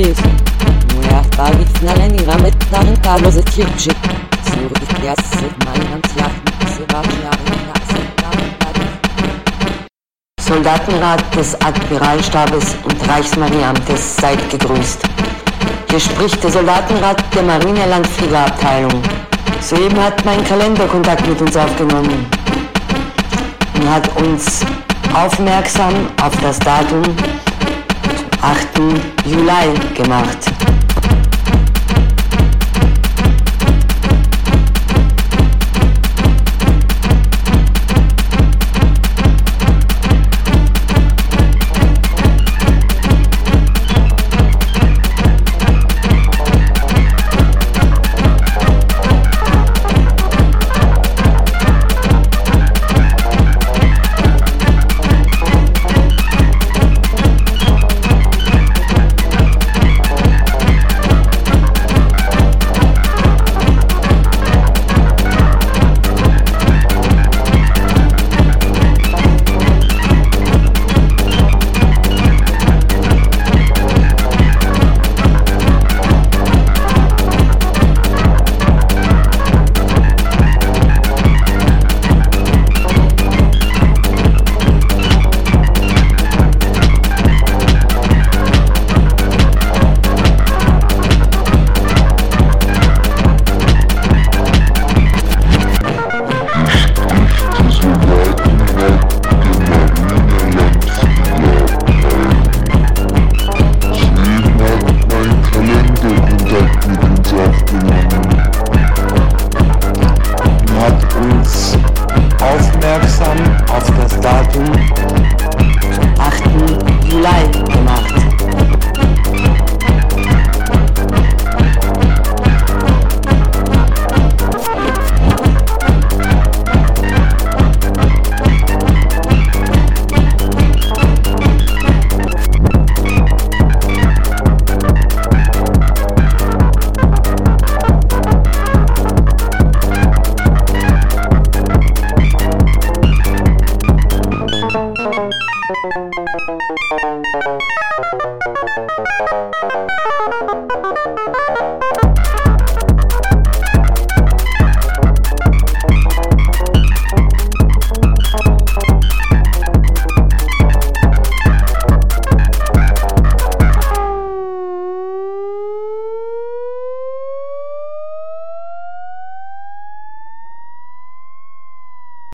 Tis. Moja Bagic naleni ramet darin Carlos Kirchik. Sur ja Mann Soldatenrat des Admiralstabes und Reichsmarineamtes, seid gegrüßt. Hier spricht der Soldatenrat der Marinelandfliegerabteilung. Soeben hat mein Kalender Kontakt mit uns aufgenommen und hat uns aufmerksam auf das Datum 8. Juli gemacht. Aufmerksam auf das Datum 8. Juli gemacht. Thank you.